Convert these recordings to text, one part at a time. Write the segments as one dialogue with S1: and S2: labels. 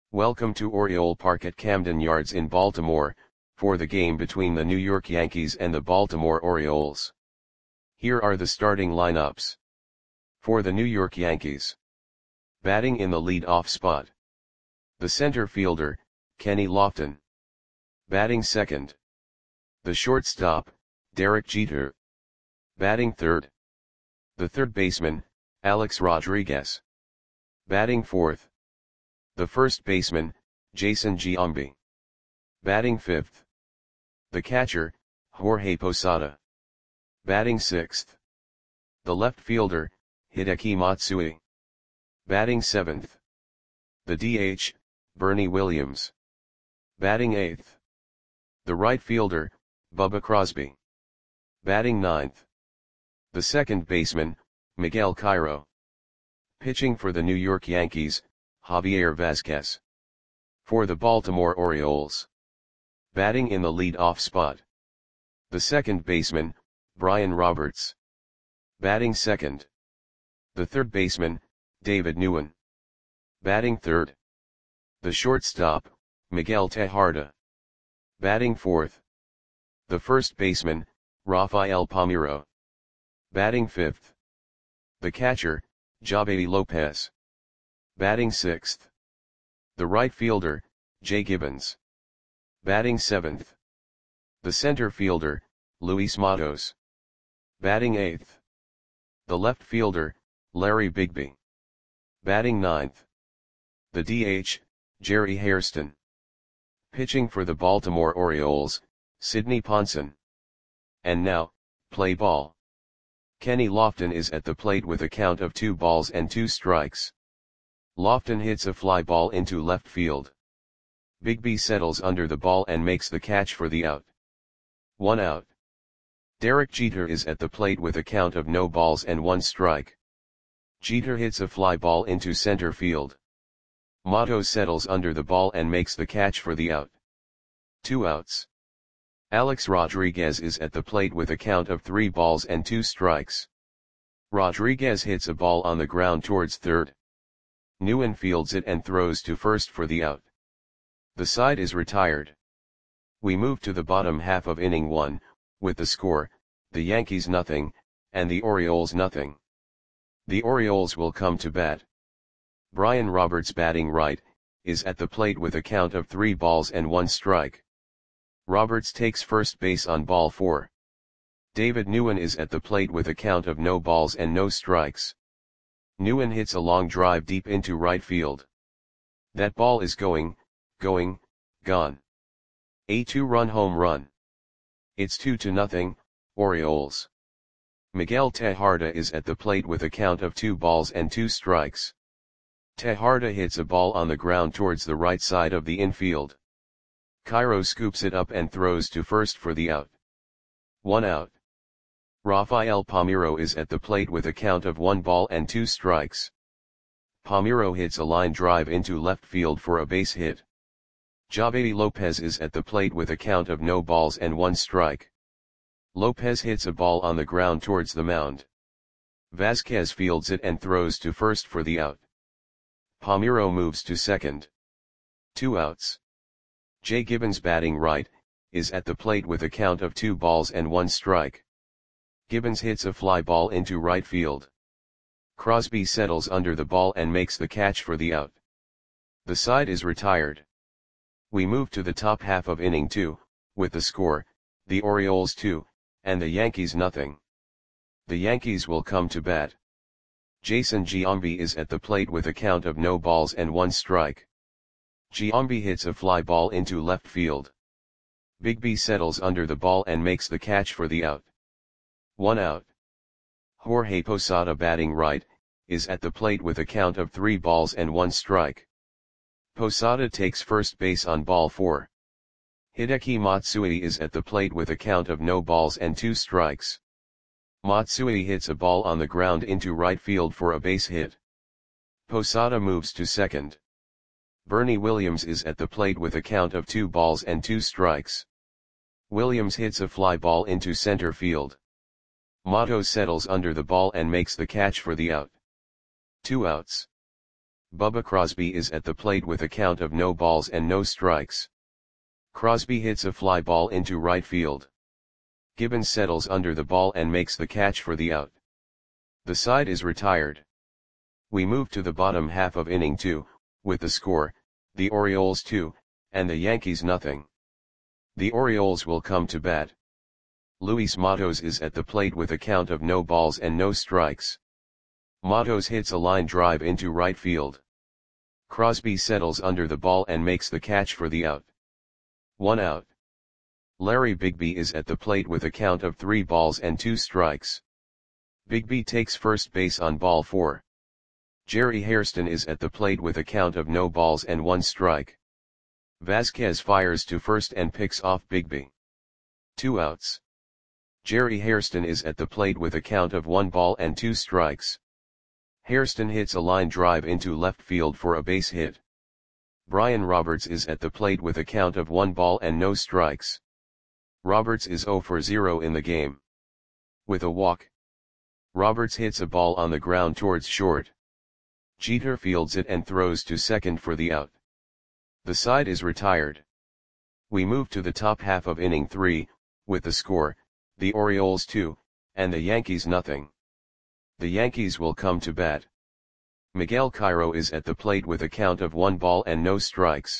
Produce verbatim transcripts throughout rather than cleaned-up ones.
S1: Welcome to Oriole Park at Camden Yards in Baltimore, for the game between the New York Yankees and the Baltimore Orioles. Here are the starting lineups. For the New York Yankees. Batting in the lead-off spot. The center fielder, Kenny Lofton. Batting second. The shortstop, Derek Jeter. Batting third. The third baseman, Alex Rodriguez. Batting fourth. The first baseman, Jason Giambi. Batting fifth. The catcher, Jorge Posada. Batting sixth. The left fielder, Hideki Matsui. Batting seventh. The D H, Bernie Williams. Batting eighth. The right fielder, Bubba Crosby. Batting ninth. The second baseman, Miguel Cairo. Pitching for the New York Yankees, Javier Vazquez. For the Baltimore Orioles. Batting in the lead-off spot. The second baseman, Brian Roberts. Batting second. The third baseman, David Nguyen. Batting third. The shortstop, Miguel Tejada. Batting fourth. The first baseman, Rafael Palmeiro. Batting fifth. The catcher, Javy Lopez. Batting sixth. The right fielder, Jay Gibbons. Batting seventh. The center fielder, Luis Matos. Batting eighth. The left fielder, Larry Bigby. Batting ninth. The D H, Jerry Hairston. Pitching for the Baltimore Orioles, Sidney Ponson. And now, play ball. Kenny Lofton is at the plate with a count of two balls and two strikes. Lofton hits a fly ball into left field. Bigby settles under the ball and makes the catch for the out. One out. Derek Jeter is at the plate with a count of no balls and one strike. Jeter hits a fly ball into center field. Matos settles under the ball and makes the catch for the out. Two outs. Alex Rodriguez is at the plate with a count of three balls and two strikes. Rodriguez hits a ball on the ground towards third. Nguyen fields it and throws to first for the out. The side is retired. We move to the bottom half of inning one, with the score, the Yankees nothing, and the Orioles nothing. The Orioles will come to bat. Brian Roberts batting right, is at the plate with a count of three balls and one strike. Roberts takes first base on ball four. David Nguyen is at the plate with a count of no balls and no strikes. Nguyen hits a long drive deep into right field. That ball is going, going, gone. A two-run home run. It's two to nothing, Orioles. Miguel Tejada is at the plate with a count of two balls and two strikes. Tejada hits a ball on the ground towards the right side of the infield. Cairo scoops it up and throws to first for the out. One out. Rafael Palmeiro is at the plate with a count of one ball and two strikes. Palmeiro hits a line drive into left field for a base hit. Javy Lopez is at the plate with a count of no balls and one strike. Lopez hits a ball on the ground towards the mound. Vazquez fields it and throws to first for the out. Palmeiro moves to second. Two outs. Jay Gibbons batting right, is at the plate with a count of two balls and one strike. Gibbons hits a fly ball into right field. Crosby settles under the ball and makes the catch for the out. The side is retired. We move to the top half of inning two, with the score, the Orioles two, and the Yankees nothing. The Yankees will come to bat. Jason Giambi is at the plate with a count of no balls and one strike. Giambi hits a fly ball into left field. Bigby settles under the ball and makes the catch for the out. One out. Jorge Posada batting right, is at the plate with a count of three balls and one strike. Posada takes first base on ball four. Hideki Matsui is at the plate with a count of no balls and two strikes. Matsui hits a ball on the ground into right field for a base hit. Posada moves to second. Bernie Williams is at the plate with a count of two balls and two strikes. Williams hits a fly ball into center field. Matos settles under the ball and makes the catch for the out. Two outs. Bubba Crosby is at the plate with a count of no balls and no strikes. Crosby hits a fly ball into right field. Gibbons settles under the ball and makes the catch for the out. The side is retired. We move to the bottom half of inning two, with the score, the Orioles two, and the Yankees nothing. The Orioles will come to bat. Luis Matos is at the plate with a count of no balls and no strikes. Matos hits a line drive into right field. Crosby settles under the ball and makes the catch for the out. One out. Larry Bigby is at the plate with a count of three balls and two strikes. Bigby takes first base on ball four. Jerry Hairston is at the plate with a count of no balls and one strike. Vasquez fires to first and picks off Bigby. Two outs. Jerry Hairston is at the plate with a count of one ball and two strikes. Hairston hits a line drive into left field for a base hit. Brian Roberts is at the plate with a count of one ball and no strikes. Roberts is zero for zero in the game. With a walk, Roberts hits a ball on the ground towards short. Jeter fields it and throws to second for the out. The side is retired. We move to the top half of inning three, with the score, the Orioles two, and the Yankees nothing. The Yankees will come to bat. Miguel Cairo is at the plate with a count of one ball and no strikes.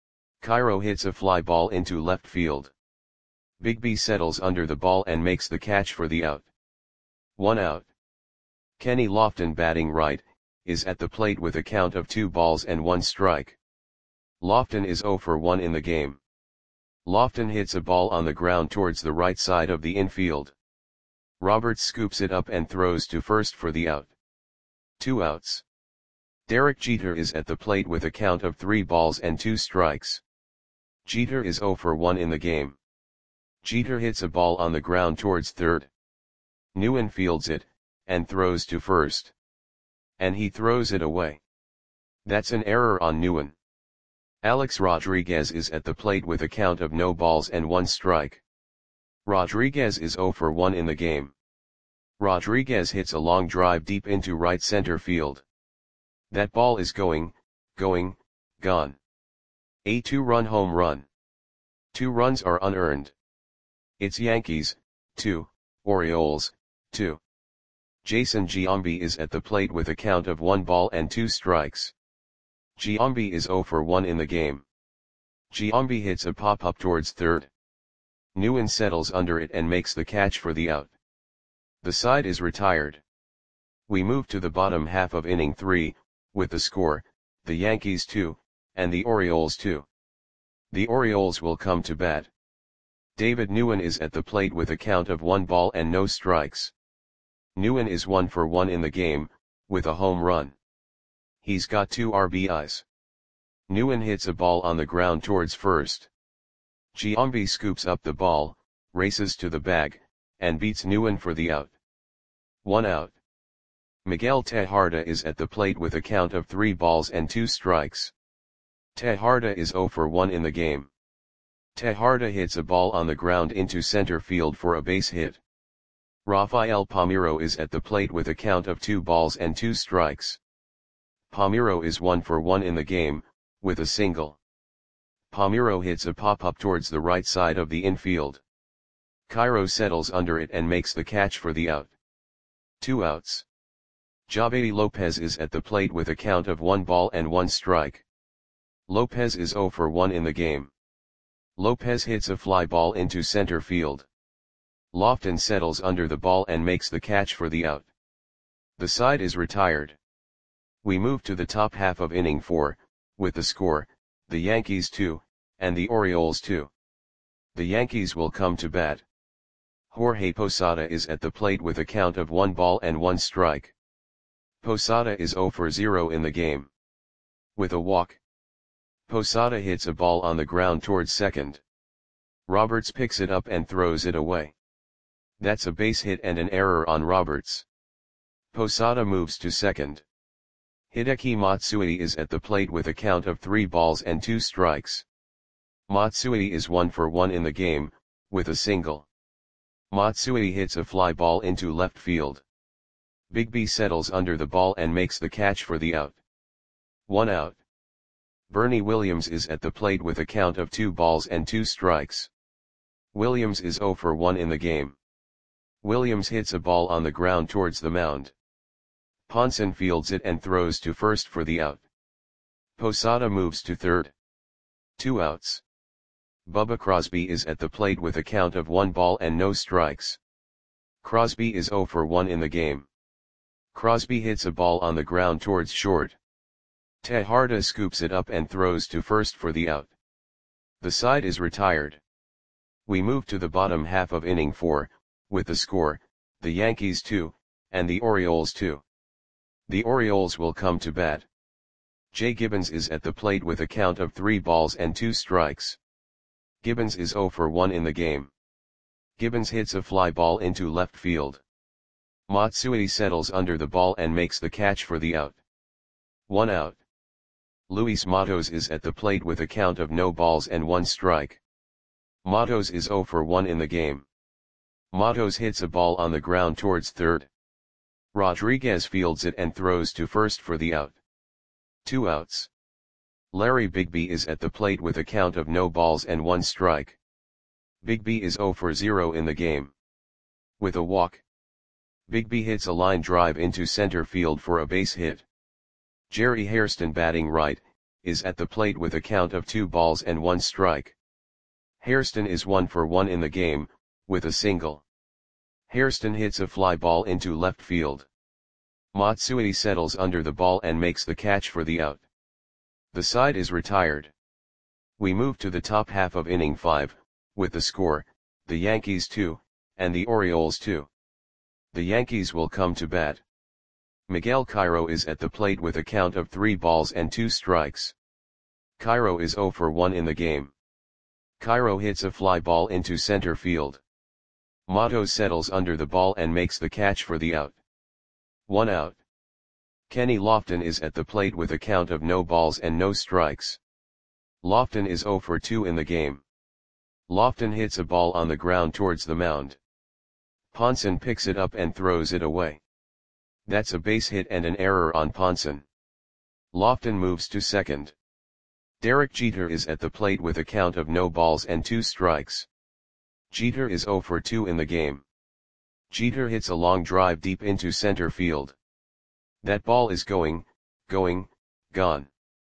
S1: Cairo hits a fly ball into left field. Bigby settles under the ball and makes the catch for the out. One out. Kenny Lofton, batting right, is at the plate with a count of two balls and one strike. Lofton is zero for one in the game. Lofton hits a ball on the ground towards the right side of the infield. Roberts scoops it up and throws to first for the out. Two outs. Derek Jeter is at the plate with a count of three balls and two strikes. Jeter is zero for one in the game. Jeter hits a ball on the ground towards third. Newen fields it, and throws to first. And he throws it away. That's an error on Newen. Alex Rodriguez is at the plate with a count of no balls and one strike. Rodriguez is zero for one in the game. Rodriguez hits a long drive deep into right center field. That ball is going, going, gone. A two-run home run. Two runs are unearned. It's Yankees, two, Orioles, two. Jason Giambi is at the plate with a count of one ball and two strikes. Giambi is zero for one in the game. Giambi hits a pop-up towards third. Newen settles under it and makes the catch for the out. The side is retired. We move to the bottom half of inning three, with the score, the Yankees two, and the Orioles two. The Orioles will come to bat. David Newen is at the plate with a count of one ball and no strikes. Newen is one for one in the game, with a home run. He's got two R B Is. Newen hits a ball on the ground towards first. Giambi scoops up the ball, races to the bag, and beats Newen for the out. One out. Miguel Tejada is at the plate with a count of three balls and two strikes. Tejada is zero for one in the game. Tejada hits a ball on the ground into center field for a base hit. Rafael Palmeiro is at the plate with a count of two balls and two strikes. Palmeiro is one for one in the game, with a single. Palmeiro hits a pop-up towards the right side of the infield. Cairo settles under it and makes the catch for the out. Two outs. Javedi Lopez is at the plate with a count of one ball and one strike. Lopez is zero for one in the game. Lopez hits a fly ball into center field. Lofton settles under the ball and makes the catch for the out. The side is retired. We move to the top half of inning four, with the score, the Yankees two, and the Orioles two. The Yankees will come to bat. Jorge Posada is at the plate with a count of one ball and one strike. Posada is zero for zero in the game. With a walk, Posada hits a ball on the ground towards second. Roberts picks it up and throws it away. That's a base hit and an error on Roberts. Posada moves to second. Hideki Matsui is at the plate with a count of three balls and two strikes. Matsui is one for one in the game, with a single. Matsui hits a fly ball into left field. Bigby settles under the ball and makes the catch for the out. One out. Bernie Williams is at the plate with a count of two balls and two strikes. Williams is zero for one in the game. Williams hits a ball on the ground towards the mound. Ponson fields it and throws to first for the out. Posada moves to third. Two outs. Bubba Crosby is at the plate with a count of one ball and no strikes. Crosby is zero for one in the game. Crosby hits a ball on the ground towards short. Tejada scoops it up and throws to first for the out. The side is retired. We move to the bottom half of inning four, with the score, the Yankees two, and the Orioles two. The Orioles will come to bat. Jay Gibbons is at the plate with a count of three balls and two strikes. Gibbons is zero for one in the game. Gibbons hits a fly ball into left field. Matsui settles under the ball and makes the catch for the out. One out. Luis Matos is at the plate with a count of no balls and one strike. Matos is zero for one in the game. Matos hits a ball on the ground towards third. Rodriguez fields it and throws to first for the out. Two outs. Larry Bigby is at the plate with a count of no balls and one strike. Bigby is zero for zero in the game. With a walk. Bigby hits a line drive into center field for a base hit. Jerry Hairston, batting right, is at the plate with a count of two balls and one strike. Hairston is one for one in the game, with a single. Hairston hits a fly ball into left field. Matsui settles under the ball and makes the catch for the out. The side is retired. We move to the top half of inning five, with the score, the Yankees two, and the Orioles two. The Yankees will come to bat. Miguel Cairo is at the plate with a count of three balls and two strikes. Cairo is zero for one in the game. Cairo hits a fly ball into center field. Matos settles under the ball and makes the catch for the out. One out. Kenny Lofton is at the plate with a count of no balls and no strikes. Lofton is zero for two in the game. Lofton hits a ball on the ground towards the mound. Ponson picks it up and throws it away. That's a base hit and an error on Ponson. Lofton moves to second. Derek Jeter is at the plate with a count of no balls and two strikes. Jeter is zero for two in the game. Jeter hits a long drive deep into center field. That ball is going, going, gone.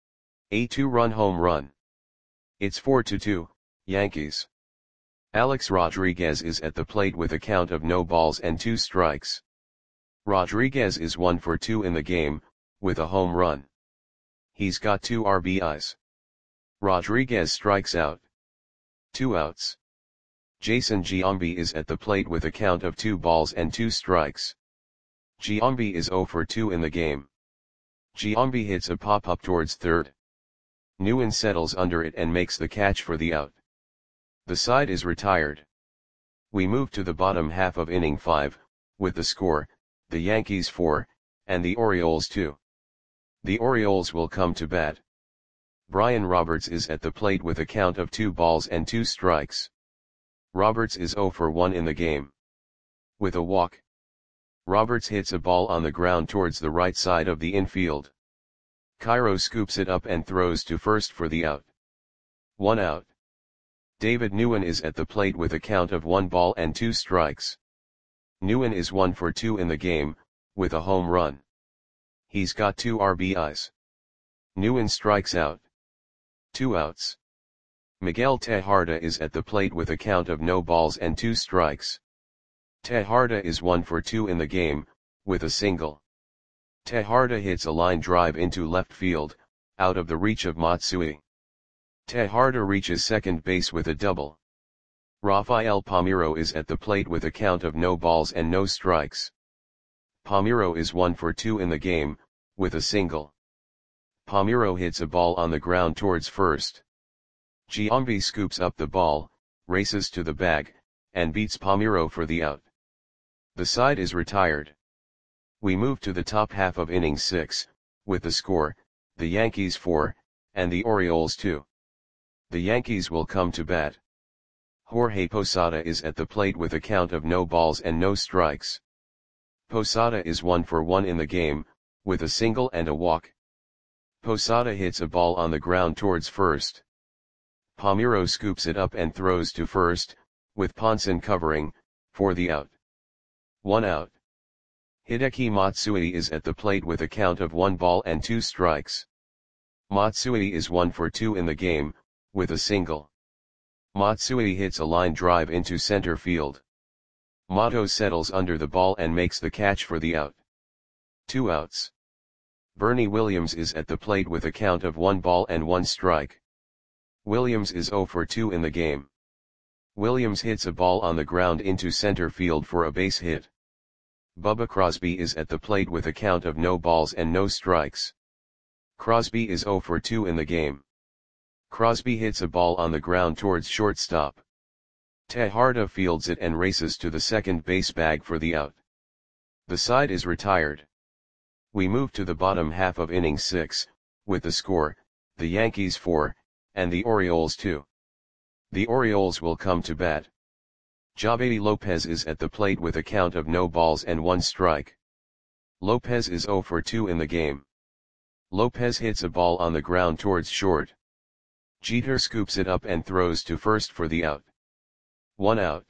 S1: A two-run home run. It's four to two, Yankees. Alex Rodriguez is at the plate with a count of no balls and two strikes. Rodriguez is one for two in the game, with a home run. He's got two R B Is. Rodriguez strikes out. Two outs. Jason Giambi is at the plate with a count of two balls and two strikes. Giambi is zero for two in the game. Giambi hits a pop-up towards third. Nguyen settles under it and makes the catch for the out. The side is retired. We move to the bottom half of inning five, with the score, the Yankees four, and the Orioles two. The Orioles will come to bat. Brian Roberts is at the plate with a count of two balls and two strikes. Roberts is zero for one in the game. With a walk. Roberts hits a ball on the ground towards the right side of the infield. Cairo scoops it up and throws to first for the out. One out. David Nguyen is at the plate with a count of one ball and two strikes. Nguyen is one for two in the game, with a home run. He's got two R B Is. Nguyen strikes out. Two outs. Miguel Tejada is at the plate with a count of no balls and two strikes. Tejada is one for two in the game, with a single. Tejada hits a line drive into left field, out of the reach of Matsui. Tejada reaches second base with a double. Rafael Palmeiro is at the plate with a count of no balls and no strikes. Palmeiro is one for two in the game, with a single. Palmeiro hits a ball on the ground towards first. Giambi scoops up the ball, races to the bag, and beats Palmeiro for the out. The side is retired. We move to the top half of inning six, with the score, the Yankees four, and the Orioles two. The Yankees will come to bat. Jorge Posada is at the plate with a count of no balls and no strikes. Posada is one for one in the game, with a single and a walk. Posada hits a ball on the ground towards first. Palmeiro scoops it up and throws to first, with Ponson covering, for the out. One out. Hideki Matsui is at the plate with a count of one ball and two strikes. Matsui is one for two in the game, with a single. Matsui hits a line drive into center field. Mato settles under the ball and makes the catch for the out. Two outs. Bernie Williams is at the plate with a count of one ball and one strike. Williams is zero for two in the game. Williams hits a ball on the ground into center field for a base hit. Bubba Crosby is at the plate with a count of no balls and no strikes. Crosby is zero for two in the game. Crosby hits a ball on the ground towards shortstop. Tejada fields it and races to the second base bag for the out. The side is retired. We move to the bottom half of inning six, with the score, the Yankees four, and the Orioles two. The Orioles will come to bat. Javy Lopez is at the plate with a count of no balls and one strike. Lopez is zero for two in the game. Lopez hits a ball on the ground towards short. Jeter scoops it up and throws to first for the out. One out.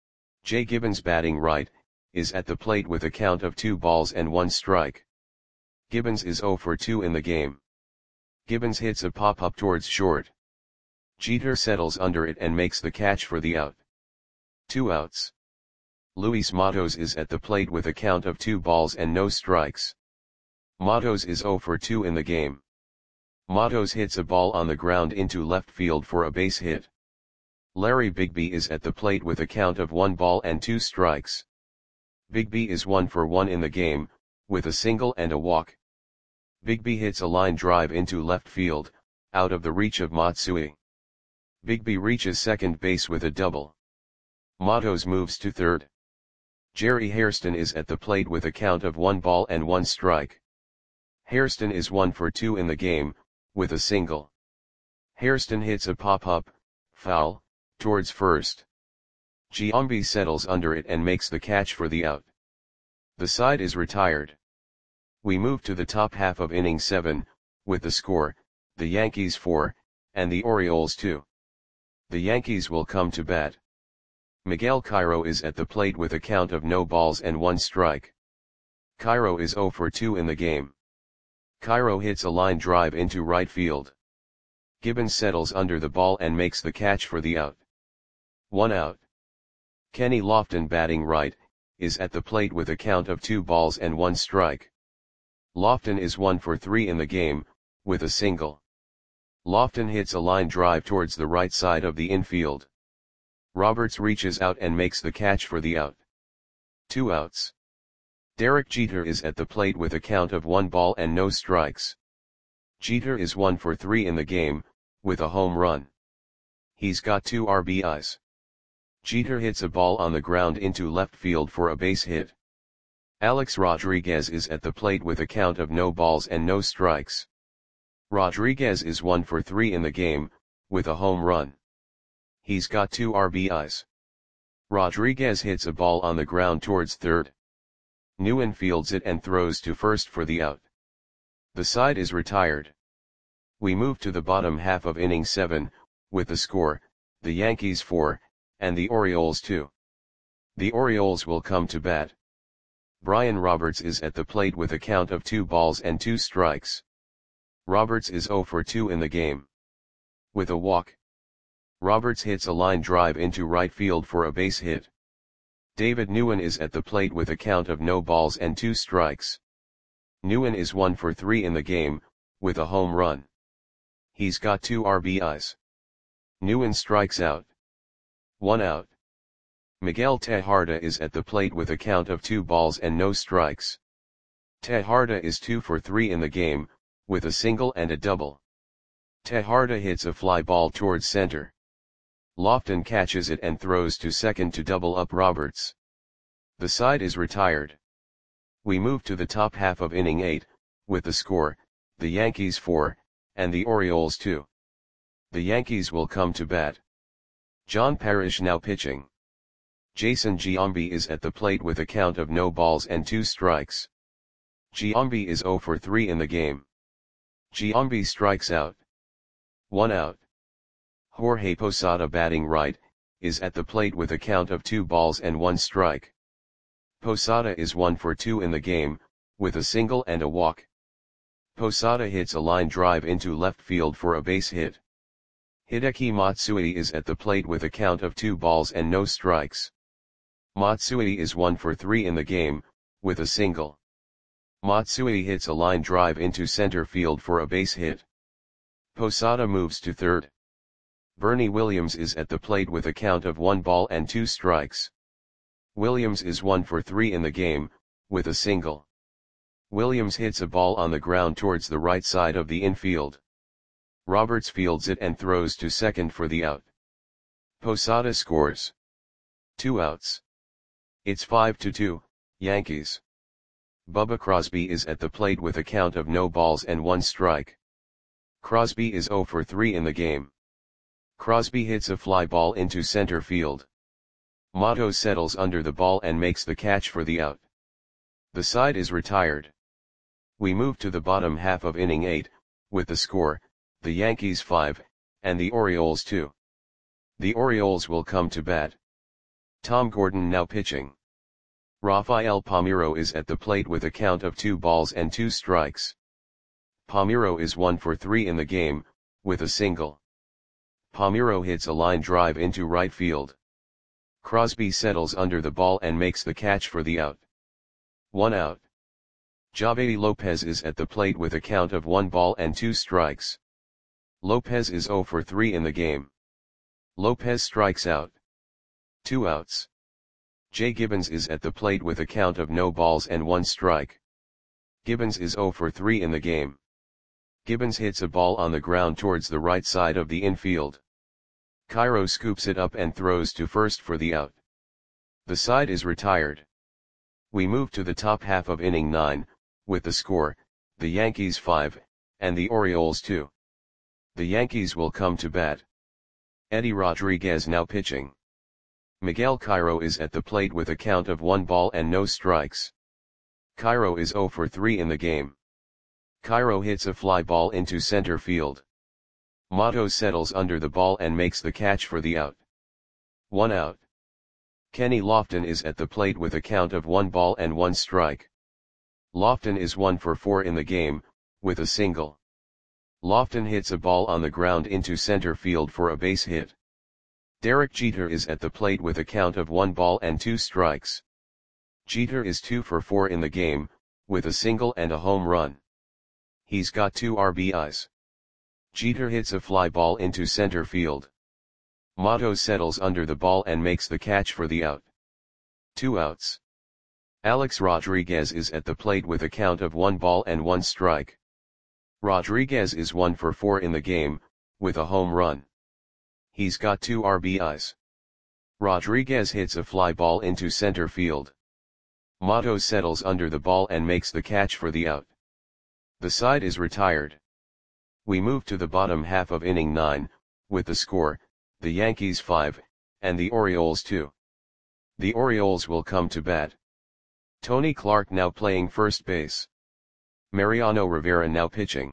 S1: Jay Gibbons, batting right, is at the plate with a count of two balls and one strike. Gibbons is zero for two in the game. Gibbons hits a pop-up towards short. Jeter settles under it and makes the catch for the out. Two outs. Luis Matos is at the plate with a count of two balls and no strikes. Matos is zero for two in the game. Matos hits a ball on the ground into left field for a base hit. Larry Bigby is at the plate with a count of one ball and two strikes. Bigby is one for one in the game, with a single and a walk. Bigby hits a line drive into left field, out of the reach of Matsui. Bigby reaches second base with a double. Matos moves to third. Jerry Hairston is at the plate with a count of one ball and one strike. Hairston is one for two in the game, with a single. Hairston hits a pop-up, foul, towards first. Giambi settles under it and makes the catch for the out. The side is retired. We move to the top half of inning seven, with the score, the Yankees four, and the Orioles two. The Yankees will come to bat. Miguel Cairo is at the plate with a count of no balls and one strike. Cairo is zero for two in the game. Cairo hits a line drive into right field. Gibbons settles under the ball and makes the catch for the out. One out. Kenny Lofton, batting right, is at the plate with a count of two balls and one strike. Lofton is one for three in the game, with a single. Lofton hits a line drive towards the right side of the infield. Roberts reaches out and makes the catch for the out. Two outs. Derek Jeter is at the plate with a count of one ball and no strikes. Jeter is one for three in the game, with a home run. He's got two R B Is. Jeter hits a ball on the ground into left field for a base hit. Alex Rodriguez is at the plate with a count of no balls and no strikes. Rodriguez is one for three in the game, with a home run. He's got two R B Is. Rodriguez hits a ball on the ground towards third. Nguyen fields it and throws to first for the out. The side is retired. We move to the bottom half of inning seven, with the score, the Yankees four, and the Orioles two. The Orioles will come to bat. Brian Roberts is at the plate with a count of two balls and two strikes. Roberts is zero for two in the game. With a walk. Roberts hits a line drive into right field for a base hit. David Nguyen is at the plate with a count of no balls and two strikes. Nguyen is one for three in the game, with a home run. He's got two R B Is. Nguyen strikes out. One out. Miguel Tejada is at the plate with a count of two balls and no strikes. Tejada is two for three in the game, with a single and a double. Tejada hits a fly ball towards center. Lofton catches it and throws to second to double up Roberts. The side is retired. We move to the top half of inning eight, with the score, the Yankees four, and the Orioles two. The Yankees will come to bat. John Parrish now pitching. Jason Giambi is at the plate with a count of no balls and two strikes. Giambi is zero for three in the game. Giambi strikes out. One out. Jorge Posada batting right, is at the plate with a count of two balls and one strike. Posada is one for two in the game, with a single and a walk. Posada hits a line drive into left field for a base hit. Hideki Matsui is at the plate with a count of two balls and no strikes. Matsui is one for three in the game, with a single. Matsui hits a line drive into center field for a base hit. Posada moves to third. Bernie Williams is at the plate with a count of one ball and two strikes. Williams is one for three in the game, with a single. Williams hits a ball on the ground towards the right side of the infield. Roberts fields it and throws to second for the out. Posada scores. Two outs. It's five to two, Yankees. Bubba Crosby is at the plate with a count of no balls and one strike. Crosby is zero for three in the game. Crosby hits a fly ball into center field. Motto settles under the ball and makes the catch for the out. The side is retired. We move to the bottom half of inning eight, with the score, the Yankees five, and the Orioles two. The Orioles will come to bat. Tom Gordon now pitching. Rafael Palmeiro is at the plate with a count of two balls and two strikes. Palmeiro is one for three in the game, with a single. Palmeiro hits a line drive into right field. Crosby settles under the ball and makes the catch for the out. One out. Javedi Lopez is at the plate with a count of one ball and two strikes. Lopez is zero for three in the game. Lopez strikes out. Two outs. Jay Gibbons is at the plate with a count of no balls and one strike. Gibbons is zero for three in the game. Gibbons hits a ball on the ground towards the right side of the infield. Cairo scoops it up and throws to first for the out. The side is retired. We move to the top half of inning nine, with the score, the Yankees five, and the Orioles two. The Yankees will come to bat. Eddie Rodriguez now pitching. Miguel Cairo is at the plate with a count of one ball and no strikes. Cairo is zero for three in the game. Cairo hits a fly ball into center field. Motto settles under the ball and makes the catch for the out. One out. Kenny Lofton is at the plate with a count of one ball and one strike. Lofton is one for four in the game, with a single. Lofton hits a ball on the ground into center field for a base hit. Derek Jeter is at the plate with a count of one ball and two strikes. Jeter is two for four in the game, with a single and a home run. He's got two R B Is. Jeter hits a fly ball into center field. Motto settles under the ball and makes the catch for the out. Two outs. Alex Rodriguez is at the plate with a count of one ball and one strike. Rodriguez is one for four in the game, with a home run. He's got two R B Is. Rodriguez hits a fly ball into center field. Motto settles under the ball and makes the catch for the out. The side is retired. We move to the bottom half of inning nine, with the score, the Yankees five, and the Orioles two. The Orioles will come to bat. Tony Clark now playing first base. Mariano Rivera now pitching.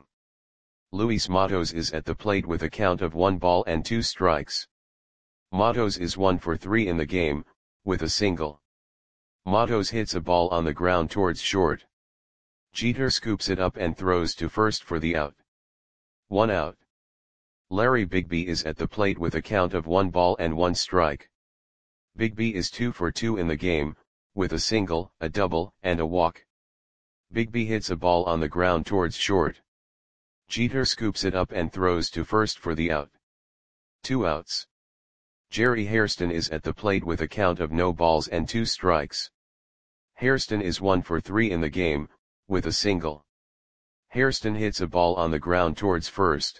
S1: Luis Matos is at the plate with a count of one ball and two strikes. Matos is one for three in the game, with a single. Matos hits a ball on the ground towards short. Jeter scoops it up and throws to first for the out. One out. Larry Bigby is at the plate with a count of one ball and one strike. Bigby is two for two in the game, with a single, a double, and a walk. Bigby hits a ball on the ground towards short. Jeter scoops it up and throws to first for the out. Two outs. Jerry Hairston is at the plate with a count of no balls and two strikes. Hairston is one for three in the game, with a single. Hairston hits a ball on the ground towards first.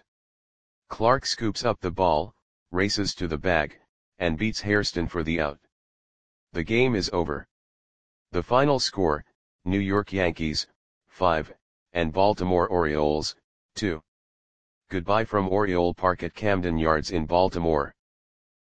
S1: Clark scoops up the ball, races to the bag, and beats Hairston for the out. The game is over. The final score, New York Yankees, five, and Baltimore Orioles, two. Goodbye from Oriole Park at Camden Yards in Baltimore.